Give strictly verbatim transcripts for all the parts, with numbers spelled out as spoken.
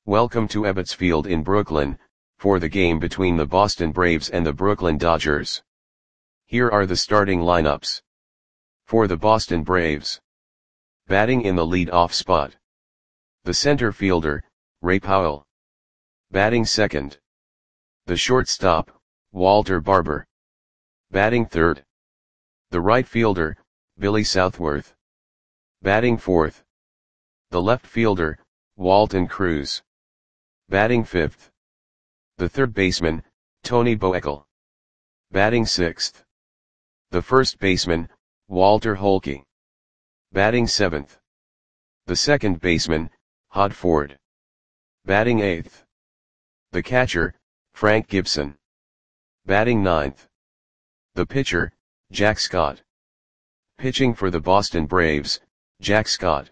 Welcome to Ebbets Field in Brooklyn, for the game between the Boston Braves and the Brooklyn Dodgers. Here are the starting lineups. For the Boston Braves. Batting in the lead-off spot. The center fielder, Ray Powell. Batting second. The shortstop, Walter Barber. Batting third. The right fielder, Billy Southworth. Batting fourth. The left fielder, Walton Cruz. Batting fifth. The third baseman, Tony Boekel. Batting sixth. The first baseman, Walter Holke. Batting seventh. The second baseman, Hod Ford. Batting eighth. The catcher, Frank Gibson. Batting ninth. The pitcher, Jack Scott. Pitching for the Boston Braves, Jack Scott.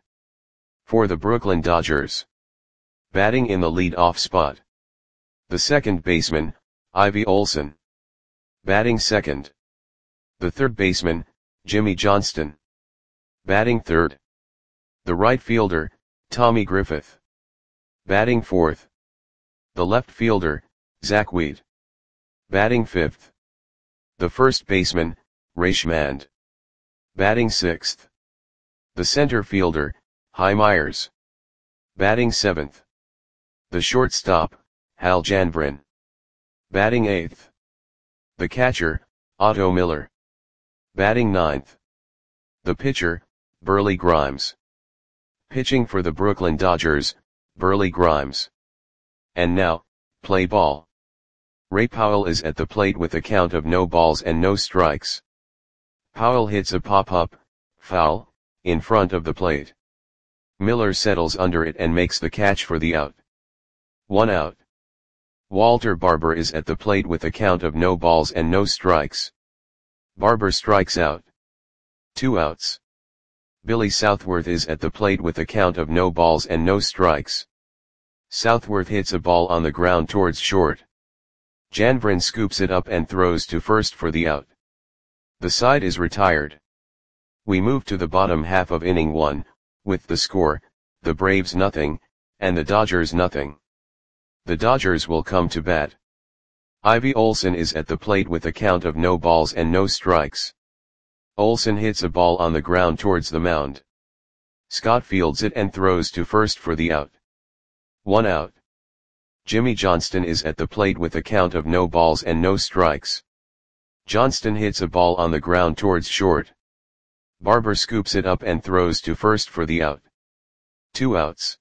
For the Brooklyn Dodgers. Batting in the lead-off spot. The second baseman, Ivy Olson. Batting second. The third baseman, Jimmy Johnston. Batting third. The right fielder, Tommy Griffith. Batting fourth. The left fielder, Zach Wheat. Batting fifth. The first baseman, Ray Schmand. Batting sixth. The center fielder, Hy Myers. Batting seventh. The shortstop, Hal Janvrin. Batting eighth. The catcher, Otto Miller. Batting ninth. The pitcher, Burley Grimes. Pitching for the Brooklyn Dodgers, Burley Grimes. And now, play ball. Ray Powell is at the plate with a count of no balls and no strikes. Powell hits a pop-up, foul, in front of the plate. Miller settles under it and makes the catch for the out. One out. Walter Barber is at the plate with a count of no balls and no strikes. Barber strikes out. Two outs. Billy Southworth is at the plate with a count of no balls and no strikes. Southworth hits a ball on the ground towards short. Janvrin scoops it up and throws to first for the out. The side is retired. We move to the bottom half of inning one, with the score, the Braves nothing, and the Dodgers nothing. The Dodgers will come to bat. Ivy Olson is at the plate with a count of no balls and no strikes. Olson hits a ball on the ground towards the mound. Scott fields it and throws to first for the out. One out. Jimmy Johnston is at the plate with a count of no balls and no strikes. Johnston hits a ball on the ground towards short. Barber scoops it up and throws to first for the out. Two outs.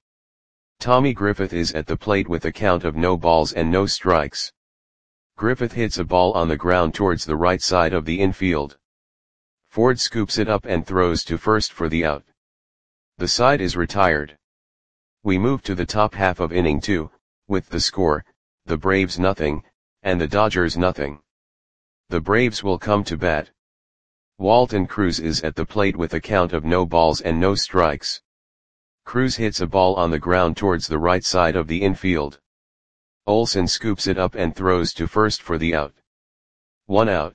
Tommy Griffith is at the plate with a count of no balls and no strikes. Griffith hits a ball on the ground towards the right side of the infield. Ford scoops it up and throws to first for the out. The side is retired. We move to the top half of inning two, with the score, the Braves nothing, and the Dodgers nothing. The Braves will come to bat. Walton Cruz is at the plate with a count of no balls and no strikes. Cruz hits a ball on the ground towards the right side of the infield. Olson scoops it up and throws to first for the out. One out.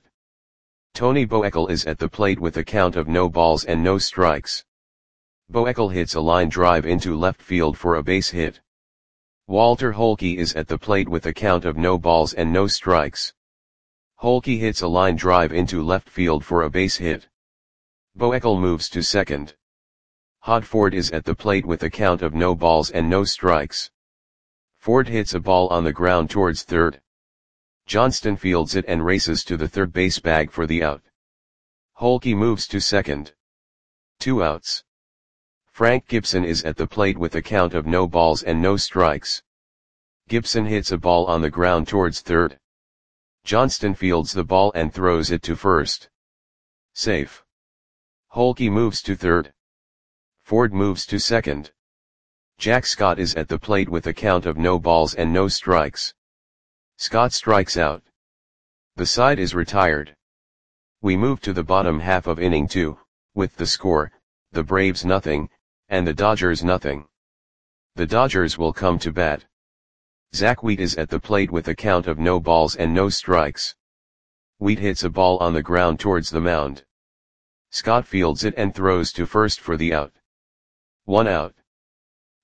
Tony Boekel is at the plate with a count of no balls and no strikes. Boekel hits a line drive into left field for a base hit. Walter Holke is at the plate with a count of no balls and no strikes. Holke hits a line drive into left field for a base hit. Boekel moves to second. Hod Ford is at the plate with a count of no balls and no strikes. Ford hits a ball on the ground towards third. Johnston fields it and races to the third base bag for the out. Holke moves to second. Two outs. Frank Gibson is at the plate with a count of no balls and no strikes. Gibson hits a ball on the ground towards third. Johnston fields the ball and throws it to first. Safe. Holke moves to third. Ford moves to second. Jack Scott is at the plate with a count of no balls and no strikes. Scott strikes out. The side is retired. We move to the bottom half of inning two, with the score, the Braves nothing, and the Dodgers nothing. The Dodgers will come to bat. Zach Wheat is at the plate with a count of no balls and no strikes. Wheat hits a ball on the ground towards the mound. Scott fields it and throws to first for the out. One out.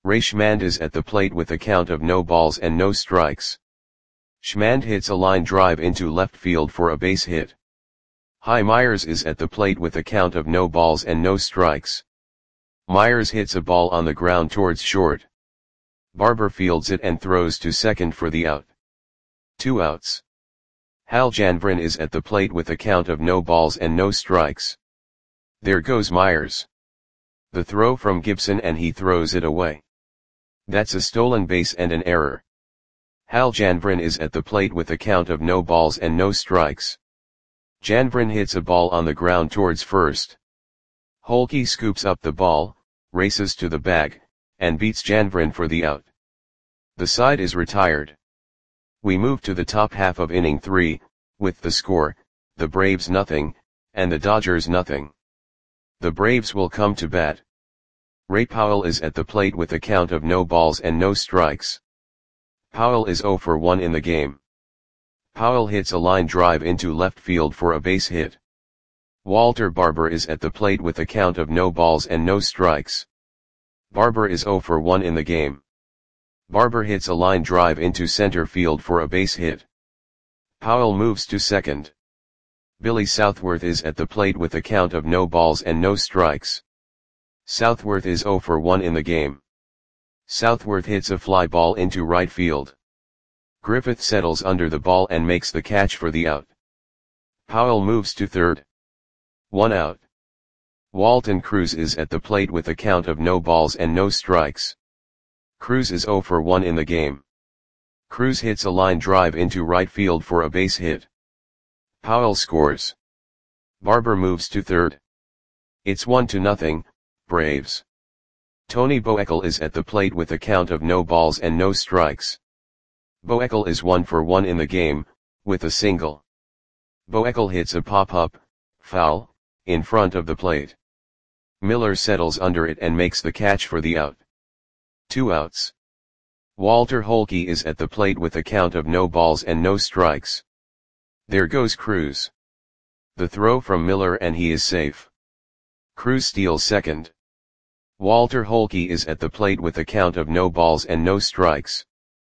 Ray Schmand is at the plate with a count of no balls and no strikes. Schmand hits a line drive into left field for a base hit. Hy Myers is at the plate with a count of no balls and no strikes. Myers hits a ball on the ground towards short. Barber fields it and throws to second for the out. Two outs. Hal Janvrin is at the plate with a count of no balls and no strikes. There goes Myers. The throw from Gibson and he throws it away. That's a stolen base and an error. Hal Janvrin is at the plate with a count of no balls and no strikes. Janvrin hits a ball on the ground towards first. Holke scoops up the ball, races to the bag, and beats Janvrin for the out. The side is retired. We move to the top half of inning three, with the score, the Braves nothing, and the Dodgers nothing. The Braves will come to bat. Ray Powell is at the plate with a count of no balls and no strikes. Powell is oh for one in the game. Powell hits a line drive into left field for a base hit. Walter Barber is at the plate with a count of no balls and no strikes. Barber is oh for one in the game. Barber hits a line drive into center field for a base hit. Powell moves to second. Billy Southworth is at the plate with a count of no balls and no strikes. Southworth is oh for one in the game. Southworth hits a fly ball into right field. Griffith settles under the ball and makes the catch for the out. Powell moves to third. One out. Walton Cruz is at the plate with a count of no balls and no strikes. Cruz is oh for one in the game. Cruz hits a line drive into right field for a base hit. Powell scores. Barber moves to third. It's one to nothing, Braves. Tony Boekel is at the plate with a count of no balls and no strikes. Boekel is one for one in the game, with a single. Boekel hits a pop-up, foul, in front of the plate. Miller settles under it and makes the catch for the out. Two outs. Walter Holke is at the plate with a count of no balls and no strikes. There goes Cruz. The throw from Miller and he is safe. Cruz steals second. Walter Holke is at the plate with a count of no balls and no strikes.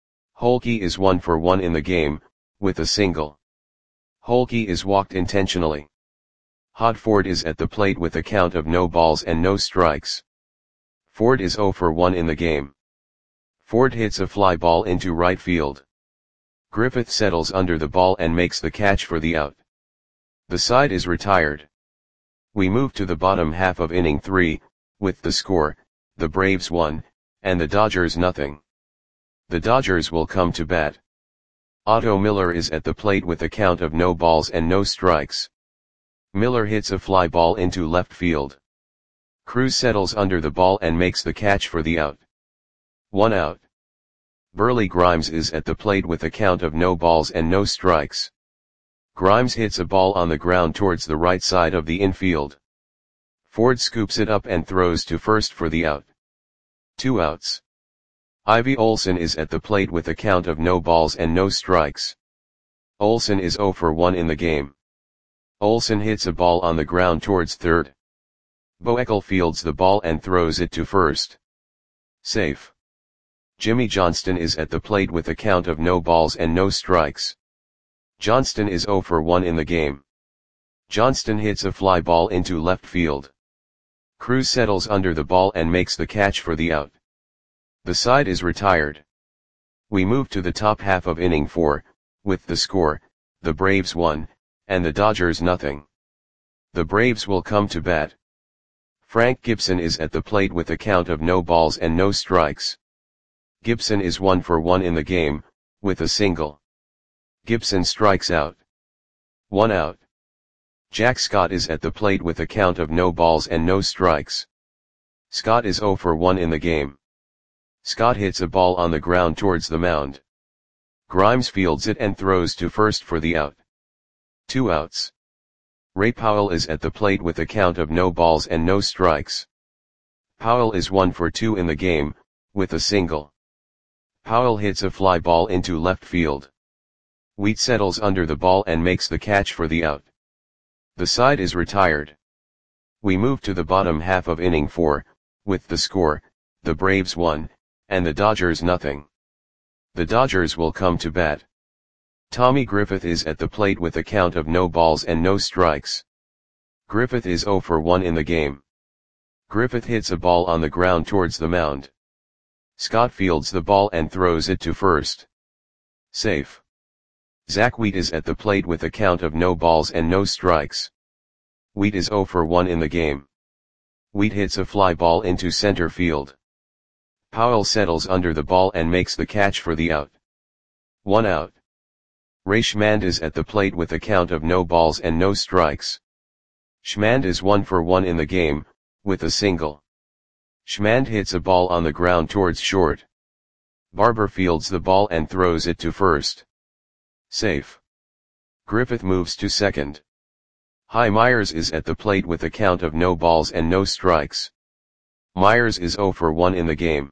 Holke is one for one in the game, with a single. Holke is walked intentionally. Hod Ford is at the plate with a count of no balls and no strikes. Ford is oh for one in the game. Ford hits a fly ball into right field. Griffith settles under the ball and makes the catch for the out. The side is retired. We move to the bottom half of inning three, with the score, the Braves one, and the Dodgers nothing. The Dodgers will come to bat. Otto Miller is at the plate with a count of no balls and no strikes. Miller hits a fly ball into left field. Cruz settles under the ball and makes the catch for the out. One out. Burley Grimes is at the plate with a count of no balls and no strikes. Grimes hits a ball on the ground towards the right side of the infield. Ford scoops it up and throws to first for the out. Two outs. Ivy Olson is at the plate with a count of no balls and no strikes. Olson is oh for one in the game. Olson hits a ball on the ground towards third. Boekel fields the ball and throws it to first. Safe. Jimmy Johnston is at the plate with a count of no balls and no strikes. Johnston is oh for one in the game. Johnston hits a fly ball into left field. Cruz settles under the ball and makes the catch for the out. The side is retired. We move to the top half of inning four, with the score, the Braves one, and the Dodgers nothing. The Braves will come to bat. Frank Gibson is at the plate with a count of no balls and no strikes. Gibson is one for one in the game, with a single. Gibson strikes out. One out. Jack Scott is at the plate with a count of no balls and no strikes. Scott is oh for one in the game. Scott hits a ball on the ground towards the mound. Grimes fields it and throws to first for the out. Two outs. Ray Powell is at the plate with a count of no balls and no strikes. Powell is one for two in the game, with a single. Powell hits a fly ball into left field. Wheat settles under the ball and makes the catch for the out. The side is retired. We move to the bottom half of inning four, with the score, the Braves one, and the Dodgers nothing. The Dodgers will come to bat. Tommy Griffith is at the plate with a count of no balls and no strikes. Griffith is zero for one in the game. Griffith hits a ball on the ground towards the mound. Scott fields the ball and throws it to first. Safe. Zach Wheat is at the plate with a count of no balls and no strikes. Wheat is zero for one in the game. Wheat hits a fly ball into center field. Powell settles under the ball and makes the catch for the out. One out. Ray Schmand is at the plate with a count of no balls and no strikes. Schmand is one for one in the game, with a single. Schmand hits a ball on the ground towards short. Barber fields the ball and throws it to first. Safe. Griffith moves to second. Hy Myers is at the plate with a count of no balls and no strikes. Myers is zero for one in the game.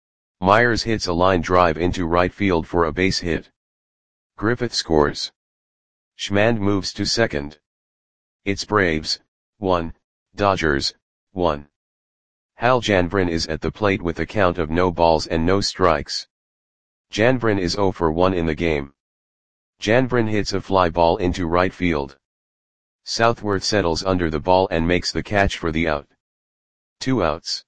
Myers hits a line drive into right field for a base hit. Griffith scores. Schmand moves to second. It's Braves, one, Dodgers, one. Hal Janvrin is at the plate with a count of no balls and no strikes. Janvrin is zero for one in the game. Janvrin hits a fly ball into right field. Southworth settles under the ball and makes the catch for the out. Two outs.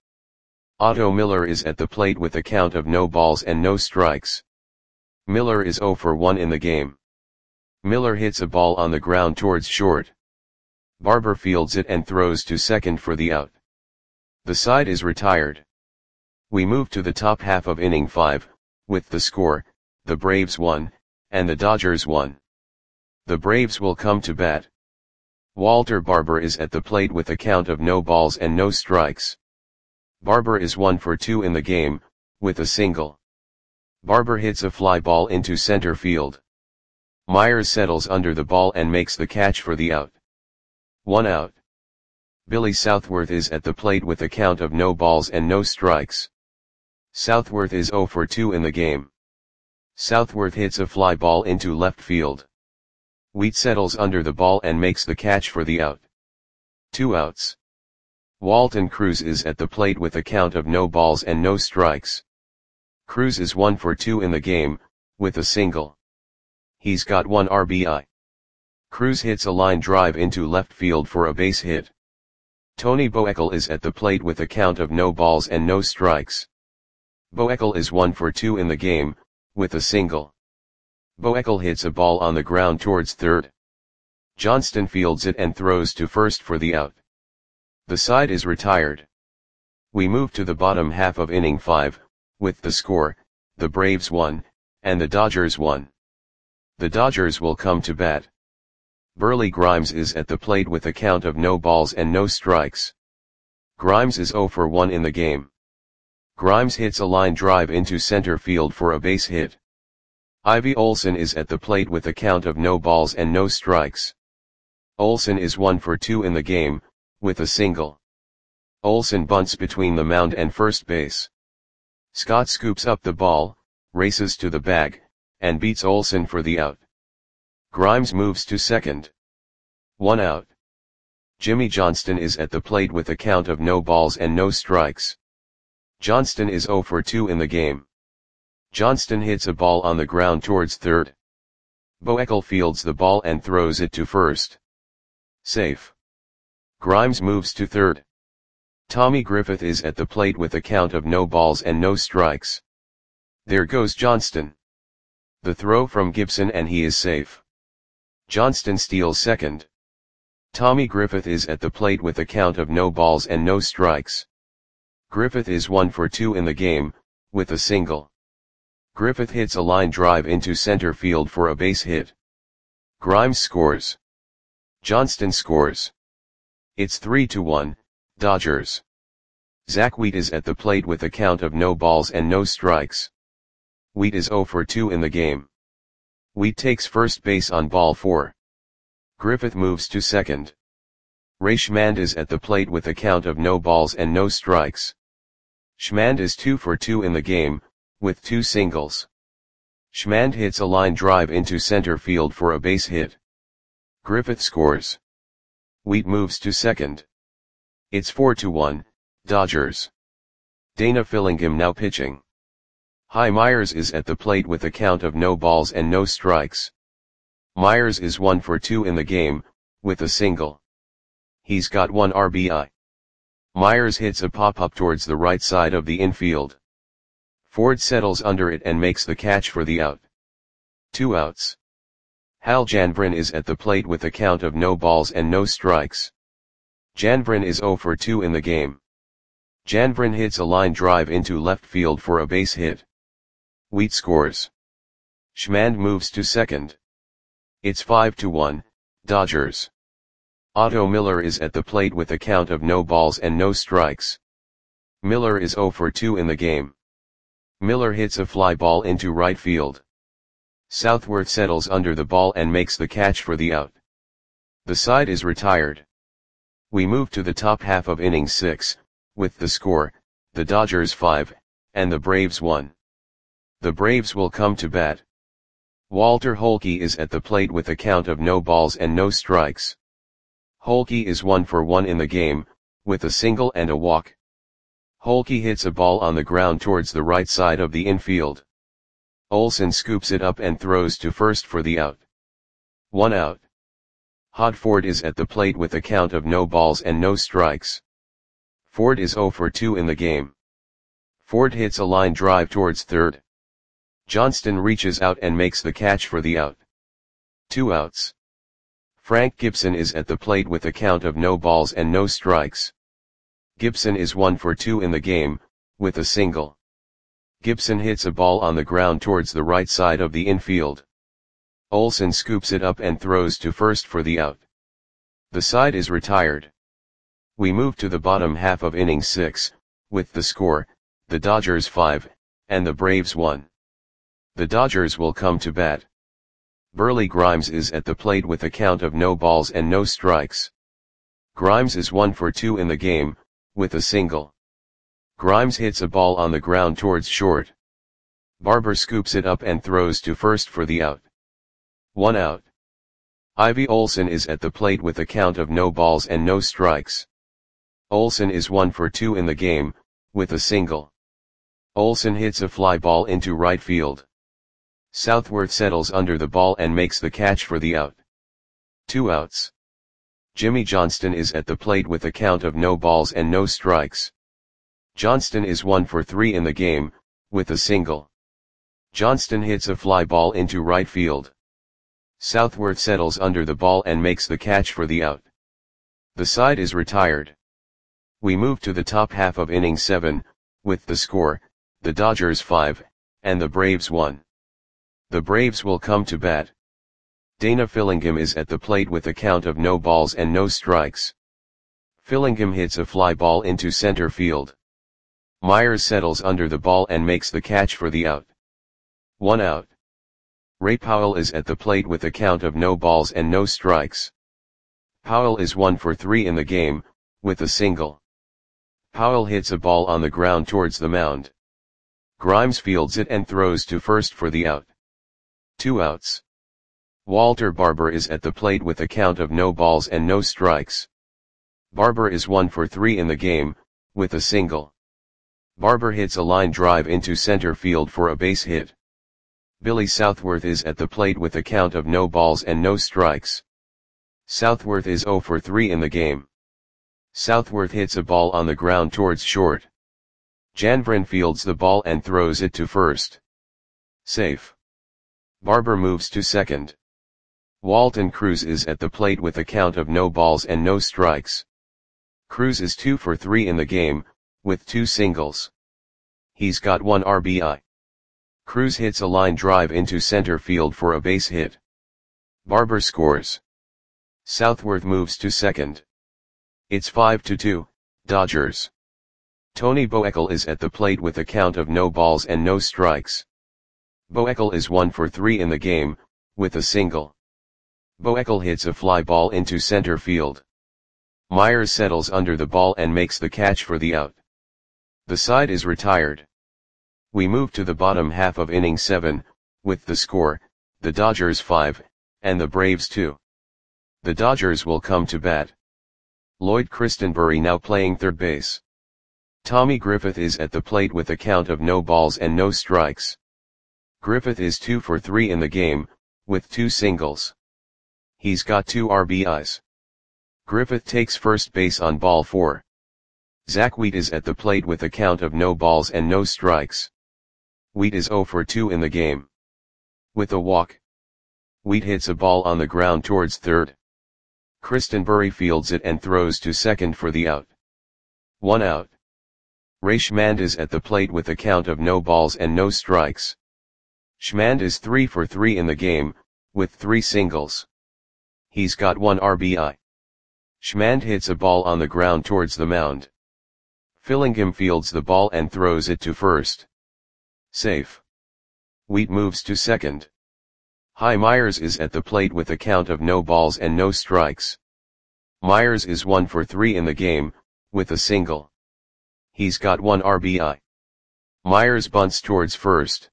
Otto Miller is at the plate with a count of no balls and no strikes. Miller is zero for one in the game. Miller hits a ball on the ground towards short. Barber fields it and throws to second for the out. The side is retired. We move to the top half of inning five, with the score, the Braves won, and the Dodgers won. The Braves will come to bat. Walter Barber is at the plate with a count of no balls and no strikes. Barber is one for two in the game, with a single. Barber hits a fly ball into center field. Myers settles under the ball and makes the catch for the out. One out. Billy Southworth is at the plate with a count of no balls and no strikes. Southworth is zero for two in the game. Southworth hits a fly ball into left field. Wheat settles under the ball and makes the catch for the out. Two outs. Walton Cruz is at the plate with a count of no balls and no strikes. Cruz is one for two in the game, with a single. He's got one R B I. Cruz hits a line drive into left field for a base hit. Tony Boekel is at the plate with a count of no balls and no strikes. Boekel is one for two in the game, with a single. Boekel hits a ball on the ground towards third. Johnston fields it and throws to first for the out. The side is retired. We move to the bottom half of inning five, with the score, the Braves won, and the Dodgers won. The Dodgers will come to bat. Burley Grimes is at the plate with a count of no balls and no strikes. Grimes is zero for one in the game. Grimes hits a line drive into center field for a base hit. Ivy Olson is at the plate with a count of no balls and no strikes. Olson is one for two in the game, with a single. Olson bunts between the mound and first base. Scott scoops up the ball, races to the bag, and beats Olson for the out. Grimes moves to second. One out. Jimmy Johnston is at the plate with a count of no balls and no strikes. Johnston is zero for two in the game. Johnston hits a ball on the ground towards third. Boekel fields the ball and throws it to first. Safe. Grimes moves to third. Tommy Griffith is at the plate with a count of no balls and no strikes. There goes Johnston. The throw from Gibson and he is safe. Johnston steals second. Tommy Griffith is at the plate with a count of no balls and no strikes. Griffith is one for two in the game, with a single. Griffith hits a line drive into center field for a base hit. Grimes scores. Johnston scores. It's three to one, Dodgers. Zach Wheat is at the plate with a count of no balls and no strikes. Wheat is zero for two in the game. Wheat takes first base on ball four. Griffith moves to second. Ray Schmand is at the plate with a count of no balls and no strikes. Schmand is two for two in the game, with two singles. Schmand hits a line drive into center field for a base hit. Griffith scores. Wheat moves to second. It's four to one, Dodgers. Dana Fillingham now pitching. Hi Myers is at the plate with a count of no balls and no strikes. Myers is one for two in the game, with a single. He's got one R B I. Myers hits a pop-up towards the right side of the infield. Ford settles under it and makes the catch for the out. Two outs. Hal Janvrin is at the plate with a count of no balls and no strikes. Janvrin is zero for two in the game. Janvrin hits a line drive into left field for a base hit. Wheat scores. Schmand moves to second. It's five to one, Dodgers. Otto Miller is at the plate with a count of no balls and no strikes. Miller is zero for two in the game. Miller hits a fly ball into right field. Southworth settles under the ball and makes the catch for the out. The side is retired. We move to the top half of inning six, with the score, the Dodgers five, and the Braves one. The Braves will come to bat. Walter Holke is at the plate with a count of no balls and no strikes. Holke is one for one in the game, with a single and a walk. Holke hits a ball on the ground towards the right side of the infield. Olson scoops it up and throws to first for the out. One out. Hod Ford is at the plate with a count of no balls and no strikes. Ford is zero for two in the game. Ford hits a line drive towards third. Johnston reaches out and makes the catch for the out. Two outs. Frank Gibson is at the plate with a count of no balls and no strikes. Gibson is one for two in the game, with a single. Gibson hits a ball on the ground towards the right side of the infield. Olson scoops it up and throws to first for the out. The side is retired. We move to the bottom half of inning six, with the score, the Dodgers five, and the Braves one. The Dodgers will come to bat. Burley Grimes is at the plate with a count of no balls and no strikes. Grimes is one for two in the game, with a single. Grimes hits a ball on the ground towards short. Barber scoops it up and throws to first for the out. One out. Ivy Olson is at the plate with a count of no balls and no strikes. Olson is one for two in the game, with a single. Olson hits a fly ball into right field. Southworth settles under the ball and makes the catch for the out. Two outs. Jimmy Johnston is at the plate with a count of no balls and no strikes. Johnston is one for three in the game, with a single. Johnston hits a fly ball into right field. Southworth settles under the ball and makes the catch for the out. The side is retired. We move to the top half of inning seven, with the score, the Dodgers five, and the Braves one. The Braves will come to bat. Dana Fillingham is at the plate with a count of no balls and no strikes. Fillingham hits a fly ball into center field. Myers settles under the ball and makes the catch for the out. One out. Ray Powell is at the plate with a count of no balls and no strikes. Powell is one for three in the game, with a single. Powell hits a ball on the ground towards the mound. Grimes fields it and throws to first for the out. Two outs. Walter Barber is at the plate with a count of no balls and no strikes. Barber is one for three in the game, with a single. Barber hits a line drive into center field for a base hit. Billy Southworth is at the plate with a count of no balls and no strikes. Southworth is zero for three in the game. Southworth hits a ball on the ground towards short. Janvrin fields the ball and throws it to first. Safe. Barber moves to second. Walton Cruz is at the plate with a count of no balls and no strikes. Cruz is two for three in the game, with two singles. He's got one R B I. Cruz hits a line drive into center field for a base hit. Barber scores. Southworth moves to second. It's five to two, Dodgers. Tony Boekel is at the plate with a count of no balls and no strikes. Boekel is one for three in the game, with a single. Boekel hits a fly ball into center field. Myers settles under the ball and makes the catch for the out. The side is retired. We move to the bottom half of inning seven, with the score, the Dodgers five, and the Braves two. The Dodgers will come to bat. Lloyd Christenbury now playing third base. Tommy Griffith is at the plate with a count of no balls and no strikes. Griffith is two for three in the game, with two singles. He's got two R B Is. Griffith takes first base on ball four. Zach Wheat is at the plate with a count of no balls and no strikes. Wheat is zero for two in the game. With a walk, Wheat hits a ball on the ground towards third. Kristen Burry fields it and throws to second for the out. One out. Ray Schmand is at the plate with a count of no balls and no strikes. Schmand is three for three in the game, with three singles. He's got one R B I. Schmand hits a ball on the ground towards the mound. Fillingham fields the ball and throws it to first. Safe. Wheat moves to second. Hy Myers is at the plate with a count of no balls and no strikes. Myers is one for three in the game, with a single. He's got one R B I. Myers bunts towards first.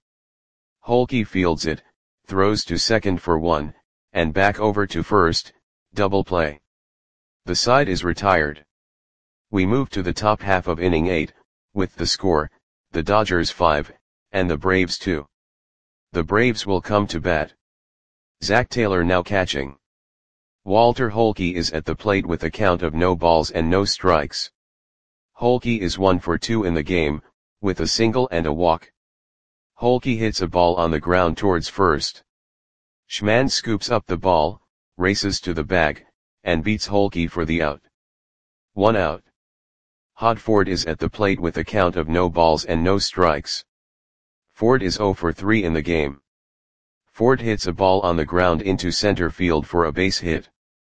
Holke fields it, throws to second for one, and back over to first, double play. The side is retired. We move to the top half of inning eight, with the score, the Dodgers five, and the Braves two. The Braves will come to bat. Zach Taylor now catching. Walter Holke is at the plate with a count of no balls and no strikes. Holke is one for two in the game, with a single and a walk. Holke hits a ball on the ground towards first. Schmand scoops up the ball, races to the bag, and beats Holke for the out. One out. Hod Ford is at the plate with a count of no balls and no strikes. Ford is zero for three in the game. Ford hits a ball on the ground into center field for a base hit.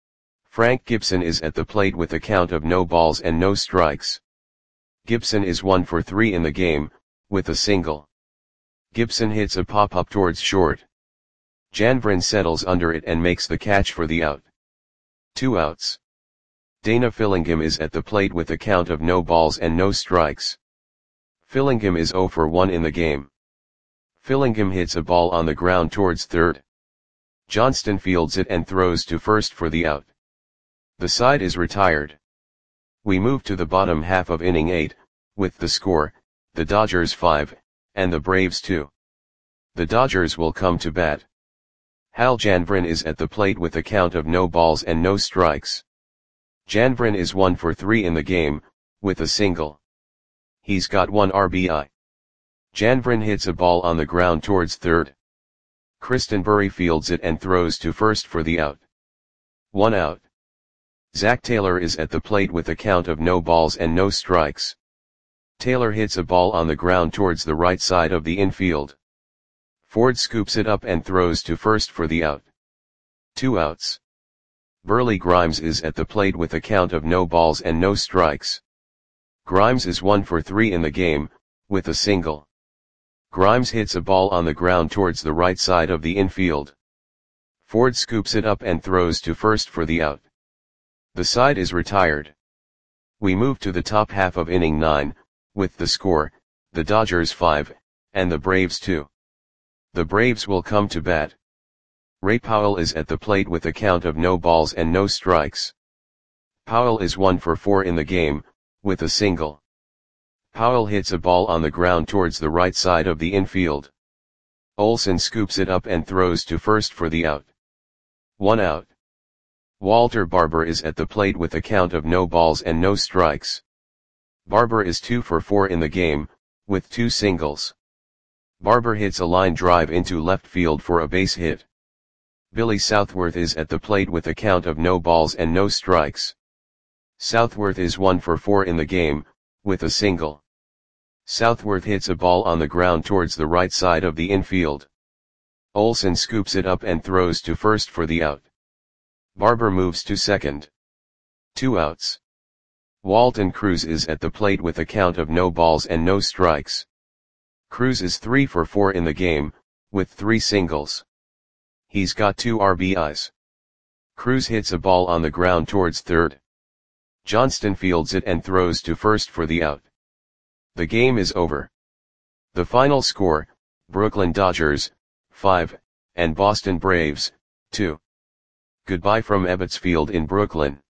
Frank Gibson is at the plate with a count of no balls and no strikes. Gibson is one for three in the game, with a single. Gibson hits a pop-up towards short. Janvrin settles under it and makes the catch for the out. Two outs. Dana Fillingham is at the plate with a count of no balls and no strikes. Fillingham is zero for one in the game. Fillingham hits a ball on the ground towards third. Johnston fields it and throws to first for the out. The side is retired. We move to the bottom half of inning eight, with the score, the Dodgers five, and the Braves two. The Dodgers will come to bat. Hal Janvrin is at the plate with a count of no balls and no strikes. Janvrin is one for three in the game, with a single. He's got one R B I. Janvrin hits a ball on the ground towards third. Kristen Burry fields it and throws to first for the out. One out. Zach Taylor is at the plate with a count of no balls and no strikes. Taylor hits a ball on the ground towards the right side of the infield. Ford scoops it up and throws to first for the out. Two outs. Burley Grimes is at the plate with a count of no balls and no strikes. Grimes is one for three in the game, with a single. Grimes hits a ball on the ground towards the right side of the infield. Ford scoops it up and throws to first for the out. The side is retired. We move to the top half of inning nine, with the score, the Dodgers five, and the Braves two. The Braves will come to bat. Ray Powell is at the plate with a count of no balls and no strikes. Powell is one for four in the game, with a single. Powell hits a ball on the ground towards the right side of the infield. Olsen scoops it up and throws to first for the out. One out. Walter Barber is at the plate with a count of no balls and no strikes. Barber is two for four in the game, with two singles. Barber hits a line drive into left field for a base hit. Billy Southworth is at the plate with a count of no balls and no strikes. Southworth is one for four in the game, with a single. Southworth hits a ball on the ground towards the right side of the infield. Olsen scoops it up and throws to first for the out. Barber moves to second. Two outs. Walton Cruz is at the plate with a count of no balls and no strikes. Cruz is three for four in the game, with three singles. He's got two R B Is. Cruz hits a ball on the ground towards third. Johnston fields it and throws to first for the out. The game is over. The final score, Brooklyn Dodgers, five, and Boston Braves, two. Goodbye from Ebbets Field in Brooklyn.